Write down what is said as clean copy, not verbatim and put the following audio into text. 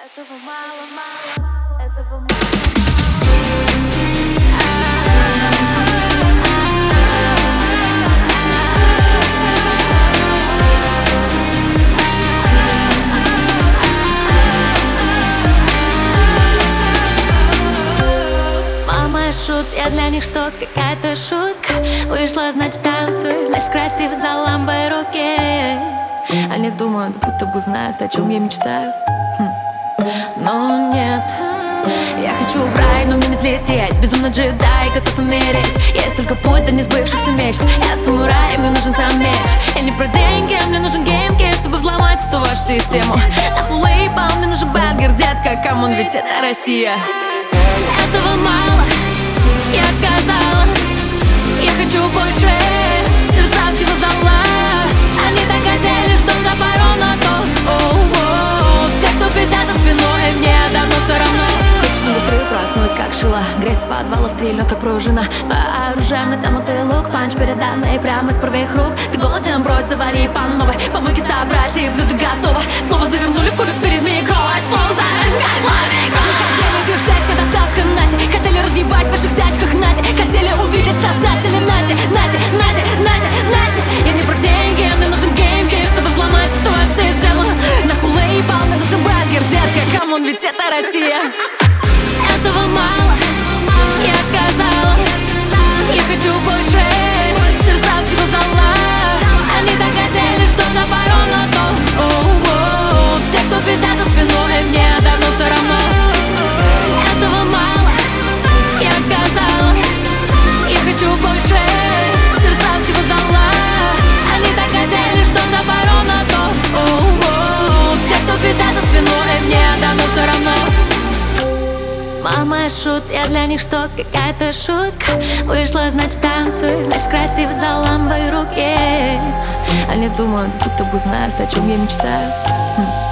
Этого мало, этого мало. Шут, я для них что, какая-то шутка. Вышла, значит, танцуй, значит, красиво заламывай руки. Они думают, будто бы знают, о чем я мечтаю. Но нет. Я хочу в рай, но мне не взлететь. Безумно джедай, готов умереть. Есть только путь до несбывшихся мечт. Я самурай, мне нужен сам меч. Я не про деньги, мне нужен геймки, чтобы взломать эту вашу систему. Нахуй лейбл, мне нужен бэнгер, детка. Камон, ведь это Россия. Этого мало, я сказала, я хочу больше. Сердца всего зала. Они так хотели, что запорол на то. Все, кто пиздят за спиной, мне давно все равно. Хочешь быстрее проткнуть, как шила. Грязь с подвала стрельнет, как пружина. Твое оружие, натянутый лук. Панч переданный прямо из первых рук. Ты голоден, брось, завари по новой. Помоги собрать, и блюдо готово. Снова завернули в кубик перед микро. Флоу зараскать, лови. Хотели бифштексе, доставка нате. Хотели разъебать в ваших тачках нате. Хотели увидеть создателя нате. Я не про деньги, мне нужен геймки, чтобы взломать эту вашу систему. Нахуй лейбл, мне нужен бэнгер, детка. Камон, ведь это Россия. Этого мало, я сказала, я хочу больше. Сердца всего зала. Они так хотели, что запорол на то. Все, кто пиздят за спиной, мне давно все равно. Этого мало, я сказала, я хочу больше. Сердца всего зала. Они так хотели, что запорол на то. Все, кто пиздят за спиной, мне давно все равно. Мама, шут, я для них что, какая-то шутка. Вышла, значит, танцуй, значит, красиво заламывай руки. Они думают, будто бы знают, о чем я мечтаю.